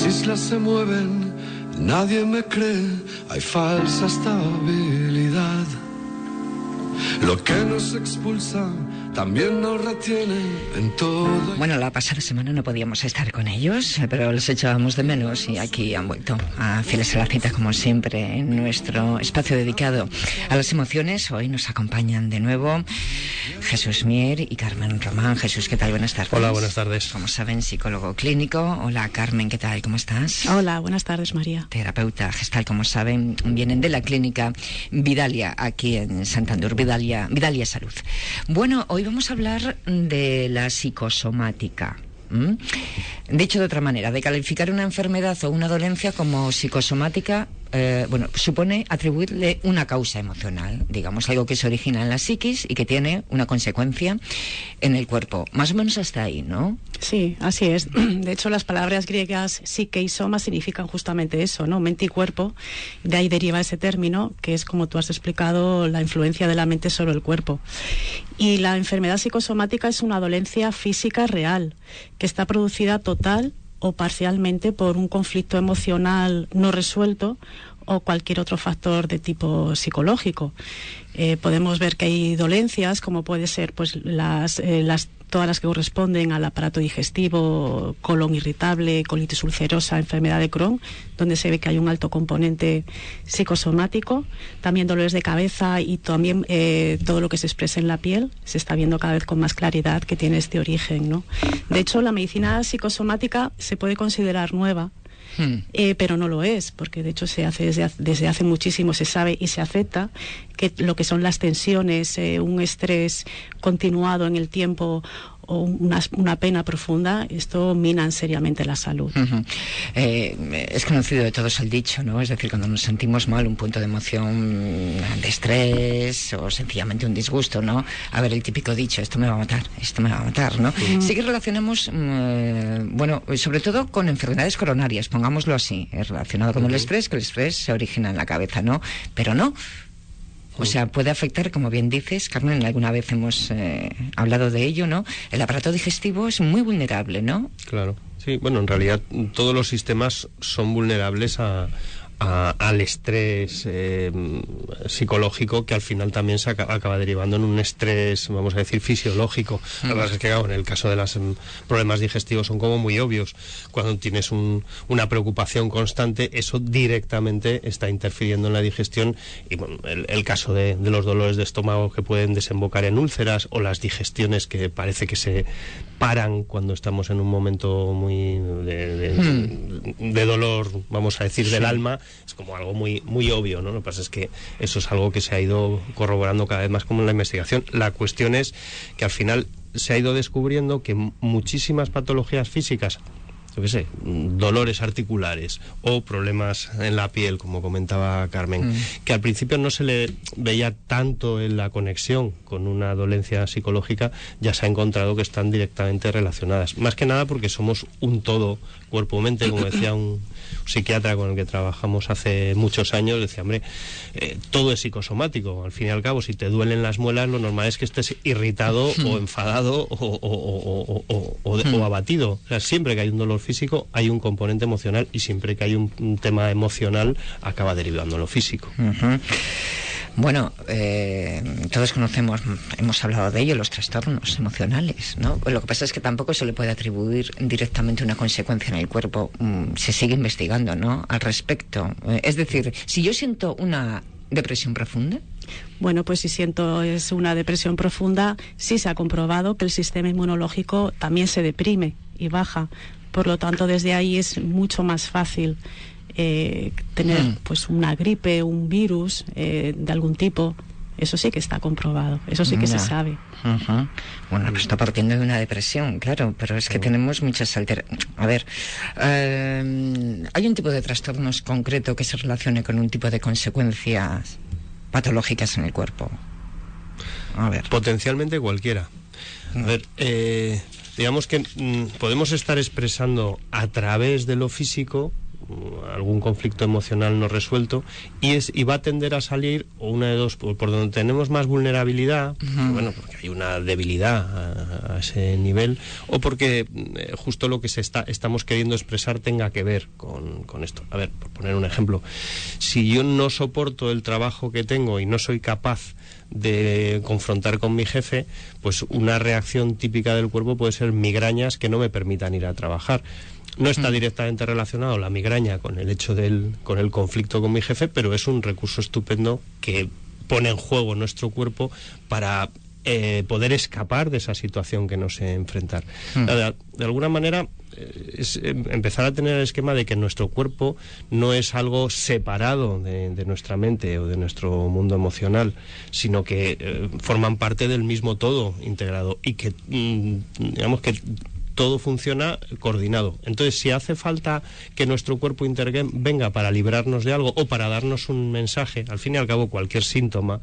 islas se mueven, nadie me cree, hay falsa estabilidad. Lo que nos expulsa también nos retiene en todo. Bueno, la pasada semana no podíamos estar con ellos, pero los echábamos de menos y aquí han vuelto a fieles a la cita, como siempre, en nuestro espacio dedicado a las emociones. Hoy nos acompañan de nuevo Jesús Mier y Carmen Román. Jesús, ¿qué tal? Buenas tardes. Hola, buenas tardes. Como saben, psicólogo clínico. Hola, Carmen, ¿qué tal? ¿Cómo estás? Hola, buenas tardes, María. Terapeuta gestal, como saben, vienen de la clínica Vidalia, aquí en Santander, Vidalia Salud. Bueno, hoy vamos a hablar de la psicosomática. Dicho de otra manera, de calificar una enfermedad o una dolencia como psicosomática, supone atribuirle una causa emocional, digamos, algo que se origina en la psiquis y que tiene una consecuencia en el cuerpo. Más o menos hasta ahí, ¿no? Sí, así es. De hecho, las palabras griegas psique y soma significan justamente eso, ¿no? Mente y cuerpo. De ahí deriva ese término, que es, como tú has explicado, la influencia de la mente sobre el cuerpo. Y la enfermedad psicosomática es una dolencia física real, que está producida total o parcialmente por un conflicto emocional no resuelto o cualquier otro factor de tipo psicológico. Podemos ver que hay dolencias, como puede ser pues todas las que corresponden al aparato digestivo, colon irritable, colitis ulcerosa, enfermedad de Crohn, donde se ve que hay un alto componente psicosomático. También dolores de cabeza y también todo lo que se expresa en la piel se está viendo cada vez con más claridad que tiene este origen, ¿no? De hecho, la medicina psicosomática se puede considerar nueva, pero no lo es, porque de hecho se hace desde hace muchísimo, se sabe y se acepta que lo que son las tensiones, un estrés continuado en el tiempo o una pena profunda, esto minan seriamente la salud. Es conocido de todos el dicho, ¿no? Es decir, cuando nos sentimos mal, un punto de emoción de estrés o sencillamente un disgusto, ¿no? A ver, el típico dicho, esto me va a matar, ¿no? Sí que relacionamos, sobre todo con enfermedades coronarias, pongámoslo así, relacionado con el estrés, que el estrés se origina en la cabeza, ¿no? Pero no. O sea, puede afectar, como bien dices, Carmen, alguna vez hemos hablado de ello, ¿no? El aparato digestivo es muy vulnerable, ¿no? Claro, sí. Bueno, en realidad todos los sistemas son vulnerables al estrés psicológico, que al final también se acaba derivando en un estrés, vamos a decir, fisiológico. Lo que pasa es que, claro, en el caso de los problemas digestivos son como muy obvios. Cuando tienes una preocupación constante, eso directamente está interfiriendo en la digestión. Y bueno, el caso de los dolores de estómago que pueden desembocar en úlceras, o las digestiones que parece que se paran cuando estamos en un momento muy de dolor, vamos a decir, del alma. Es como algo muy, muy obvio, ¿no? Lo que pasa es que eso es algo que se ha ido corroborando cada vez más como en la investigación. La cuestión es que al final se ha ido descubriendo que muchísimas patologías físicas, yo qué sé, dolores articulares o problemas en la piel, como comentaba Carmen, que al principio no se le veía tanto en la conexión con una dolencia psicológica, ya se ha encontrado que están directamente relacionadas. Más que nada porque somos un todo, cuerpo-mente, como decía un psiquiatra con el que trabajamos hace muchos años, decía, hombre, todo es psicosomático. Al fin y al cabo, si te duelen las muelas, lo normal es que estés irritado o enfadado o abatido. O sea, siempre que hay un dolor físico hay un componente emocional, y siempre que hay un tema emocional acaba derivando en lo físico. Bueno, todos conocemos, hemos hablado de ello, los trastornos emocionales, ¿no? Lo que pasa es que tampoco se le puede atribuir directamente una consecuencia en el cuerpo. Se sigue investigando, ¿no?, al respecto. Es decir, si yo siento una depresión profunda... Bueno, pues si siento es una depresión profunda, sí se ha comprobado que el sistema inmunológico también se deprime y baja. Por lo tanto, desde ahí es mucho más fácil tener pues una gripe, un virus de algún tipo. Eso sí que está comprobado, eso sí que se sabe. Bueno, pues está partiendo de una depresión, claro, pero es que tenemos muchas alteraciones. A ver, ¿hay un tipo de trastornos concreto que se relacione con un tipo de consecuencias patológicas en el cuerpo? A ver. Potencialmente cualquiera. A ver, digamos que podemos estar expresando a través de lo físico algún conflicto emocional no resuelto, y va a tender a salir una de dos, por donde tenemos más vulnerabilidad, bueno, porque hay una debilidad a ese nivel, o porque justo lo que estamos queriendo expresar tenga que ver con esto. A ver, por poner un ejemplo, si yo no soporto el trabajo que tengo y no soy capaz de confrontar con mi jefe, pues una reacción típica del cuerpo puede ser migrañas que no me permitan ir a trabajar. No está directamente relacionado la migraña con el hecho con el conflicto con mi jefe, pero es un recurso estupendo que pone en juego nuestro cuerpo para poder escapar de esa situación que nos enfrentar. De alguna manera, es empezar a tener el esquema de que nuestro cuerpo no es algo separado de nuestra mente o de nuestro mundo emocional, sino que forman parte del mismo todo integrado, y que digamos que todo funciona coordinado. Entonces, si hace falta que nuestro cuerpo venga para librarnos de algo o para darnos un mensaje, al fin y al cabo cualquier síntoma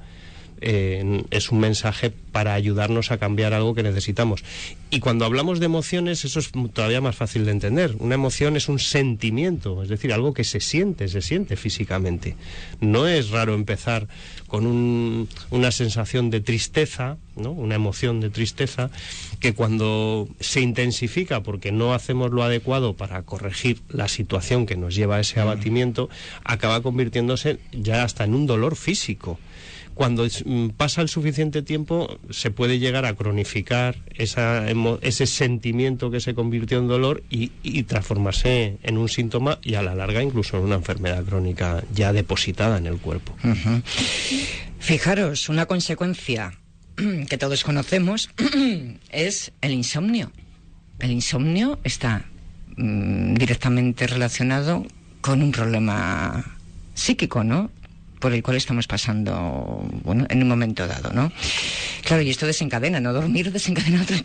es un mensaje para ayudarnos a cambiar algo que necesitamos. Y cuando hablamos de emociones, eso es todavía más fácil de entender. Una emoción es un sentimiento, es decir, algo que se siente físicamente. No es raro empezar con una sensación de tristeza, ¿no? Una emoción de tristeza, que cuando se intensifica porque no hacemos lo adecuado para corregir la situación que nos lleva a ese abatimiento, acaba convirtiéndose ya hasta en un dolor físico. Cuando pasa el suficiente tiempo, se puede llegar a cronificar ese sentimiento que se convirtió en dolor y transformarse en un síntoma, y a la larga incluso en una enfermedad crónica ya depositada en el cuerpo. Fijaros, una consecuencia que todos conocemos es el insomnio. El insomnio está directamente relacionado con un problema psíquico, ¿no?, por el cual estamos pasando, bueno, en un momento dado, ¿no? Claro, y esto desencadena, ¿no? Dormir desencadena otro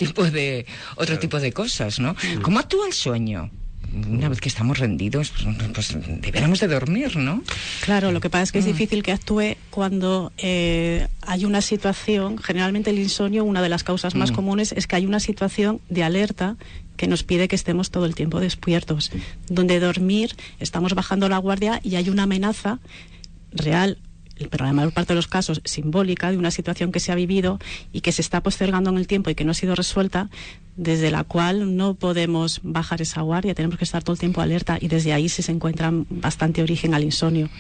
tipo de cosas, ¿no? ¿Cómo actúa el sueño? Una vez que estamos rendidos, pues deberíamos de dormir, ¿no? Claro, lo que pasa es que es difícil que actúe cuando hay una situación. Generalmente el insomnio, una de las causas más comunes es que hay una situación de alerta que nos pide que estemos todo el tiempo despiertos. Donde dormir, estamos bajando la guardia y hay una amenaza real, pero en la mayor parte de los casos simbólica, de una situación que se ha vivido y que se está postergando en el tiempo y que no ha sido resuelta, desde la cual no podemos bajar esa guardia, tenemos que estar todo el tiempo alerta, y desde ahí sí se encuentra bastante origen al insomnio.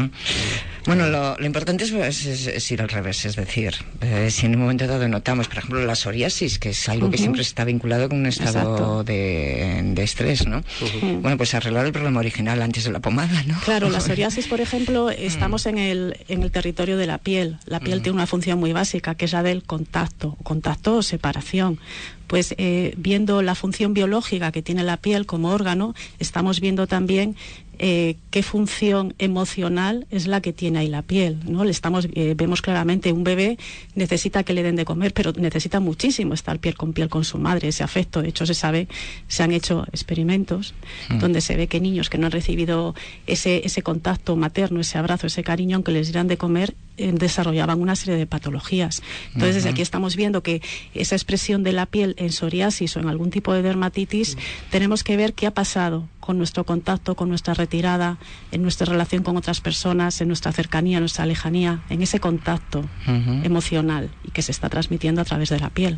Bueno, lo importante es ir al revés, es decir, si en un momento dado notamos, por ejemplo, la psoriasis, que es algo que siempre está vinculado con un estado de estrés, ¿no? Bueno, pues arreglar el problema original antes de la pomada, ¿no? Claro, la psoriasis, por ejemplo, estamos en el territorio de la piel. La piel tiene una función muy básica, que es la del contacto o separación. Pues viendo la función biológica que tiene la piel como órgano, estamos viendo también qué función emocional es la que tiene ahí la piel, ¿no? Vemos claramente un bebé necesita que le den de comer, pero necesita muchísimo estar piel con su madre, ese afecto. De hecho, se han hecho experimentos donde se ve que niños que no han recibido ese contacto materno, ese abrazo, ese cariño, aunque les dieran de comer, desarrollaban una serie de patologías. Entonces, desde aquí estamos viendo que esa expresión de la piel en psoriasis o en algún tipo de dermatitis, tenemos que ver qué ha pasado con nuestro contacto, con nuestra retirada, en nuestra relación con otras personas, en nuestra cercanía, en nuestra lejanía, en ese contacto emocional, y que se está transmitiendo a través de la piel.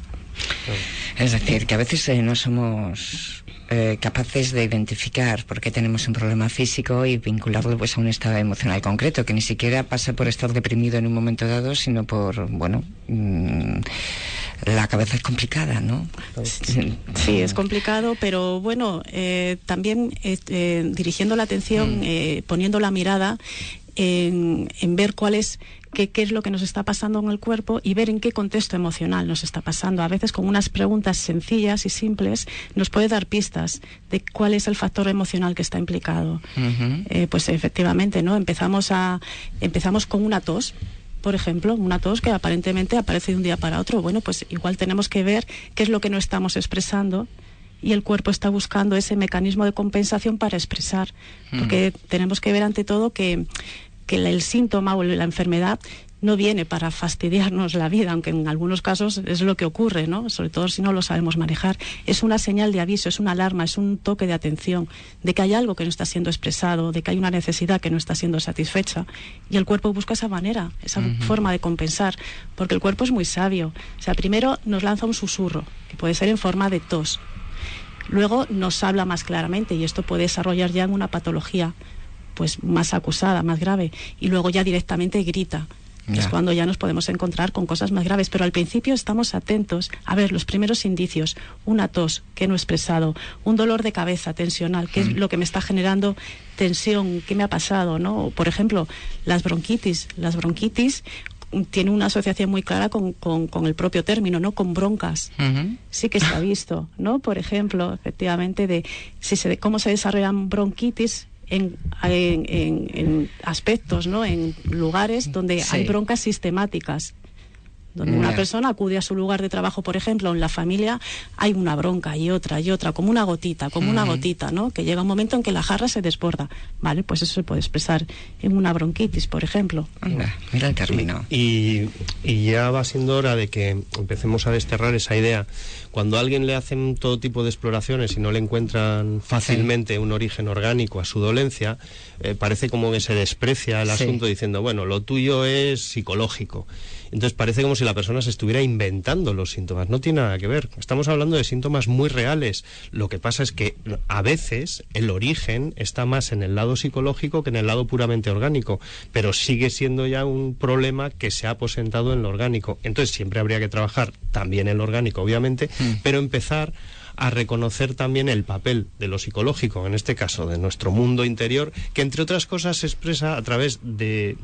Es decir, que a veces no somos capaces de identificar por qué tenemos un problema físico y vincularlo pues a un estado emocional concreto, que ni siquiera pasa por estar deprimido en un momento dado, sino por, bueno, la cabeza es complicada, ¿no? Sí, es complicado, pero bueno, también dirigiendo la atención, poniendo la mirada en ver qué es lo que nos está pasando en el cuerpo y ver en qué contexto emocional nos está pasando. A veces con unas preguntas sencillas y simples nos puede dar pistas de cuál es el factor emocional que está implicado. Pues efectivamente, ¿no? Empezamos con una tos. Por ejemplo, una tos que aparentemente aparece de un día para otro. Bueno, pues igual tenemos que ver qué es lo que no estamos expresando, y el cuerpo está buscando ese mecanismo de compensación para expresar. Porque tenemos que ver ante todo que el síntoma o la enfermedad no viene para fastidiarnos la vida, aunque en algunos casos es lo que ocurre, ¿no? Sobre todo si no lo sabemos manejar. Es una señal de aviso, es una alarma, es un toque de atención de que hay algo que no está siendo expresado, de que hay una necesidad que no está siendo satisfecha, y el cuerpo busca esa manera, esa forma de compensar, porque el cuerpo es muy sabio. O sea, primero nos lanza un susurro, que puede ser en forma de tos. Luego nos habla más claramente, y esto puede desarrollar ya en una patología pues más acusada, más grave, y luego ya directamente grita. Es cuando ya nos podemos encontrar con cosas más graves, pero al principio estamos atentos a ver los primeros indicios: una tos que no he expresado, un dolor de cabeza tensional, que es lo que me está generando tensión, qué me ha pasado, ¿no? Por ejemplo, las bronquitis tiene una asociación muy clara con el propio término, ¿no? Con broncas. Sí que se ha visto, ¿no? Por ejemplo, efectivamente, de cómo se desarrollan bronquitis en aspectos, ¿no? En lugares donde hay broncas sistemáticas, donde una persona acude a su lugar de trabajo, por ejemplo, en la familia hay una bronca y otra, como una gotita, ¿no? Que llega un momento en que la jarra se desborda, ¿vale? Pues eso se puede expresar en una bronquitis, por ejemplo. Mira el término. Y ya va siendo hora de que empecemos a desterrar esa idea. Cuando a alguien le hacen todo tipo de exploraciones y no le encuentran fácilmente un origen orgánico a su dolencia, parece como que se desprecia el asunto diciendo, bueno, lo tuyo es psicológico. Entonces parece como si la persona se estuviera inventando los síntomas. No tiene nada que ver. Estamos hablando de síntomas muy reales. Lo que pasa es que a veces el origen está más en el lado psicológico que en el lado puramente orgánico, pero sigue siendo ya un problema que se ha aposentado en lo orgánico. Entonces siempre habría que trabajar también en lo orgánico, obviamente, pero empezar a reconocer también el papel de lo psicológico, en este caso de nuestro mundo interior, que entre otras cosas se expresa a través de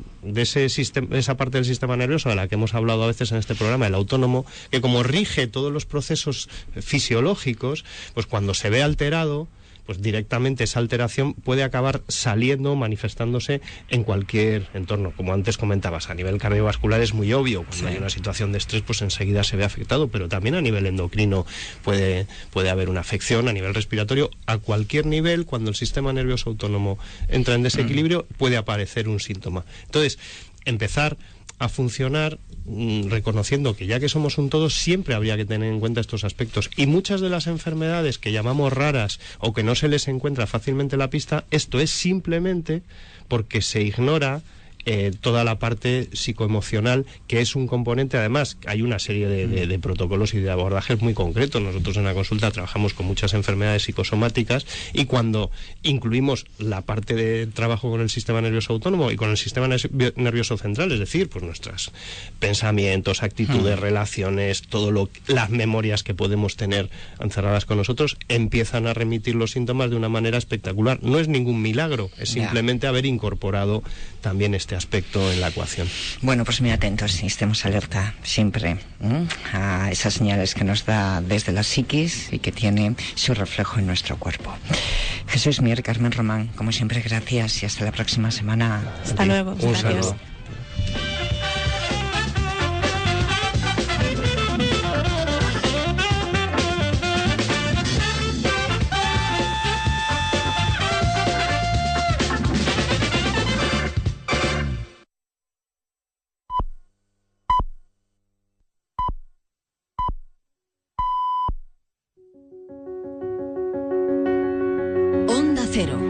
esa parte del sistema nervioso de la que hemos hablado a veces en este programa, el autónomo, que como rige todos los procesos fisiológicos, pues cuando se ve alterado, pues directamente esa alteración puede acabar saliendo, manifestándose en cualquier entorno. Como antes comentabas, a nivel cardiovascular es muy obvio, cuando hay una situación de estrés, pues enseguida se ve afectado, pero también a nivel endocrino puede haber una afección, a nivel respiratorio, a cualquier nivel, cuando el sistema nervioso autónomo entra en desequilibrio, puede aparecer un síntoma. Entonces, empezar a funcionar reconociendo que ya que somos un todo, siempre habría que tener en cuenta estos aspectos. Y muchas de las enfermedades que llamamos raras o que no se les encuentra fácilmente la pista, esto es simplemente porque se ignora toda la parte psicoemocional, que es un componente. Además, hay una serie de protocolos y de abordajes muy concretos. Nosotros en la consulta trabajamos con muchas enfermedades psicosomáticas, y cuando incluimos la parte de trabajo con el sistema nervioso autónomo y con el sistema nervioso central, es decir, pues nuestros pensamientos, actitudes, relaciones, las memorias que podemos tener encerradas con nosotros, empiezan a remitir los síntomas de una manera espectacular. No es ningún milagro, es simplemente haber incorporado también este aspecto en la ecuación. Bueno, pues muy atentos y estemos alerta siempre a esas señales que nos da desde la psiquis y que tiene su reflejo en nuestro cuerpo. Jesús Mier, Carmen Román, como siempre, gracias y hasta la próxima semana. Hasta luego. Un gracias. saludo. Onda Cero.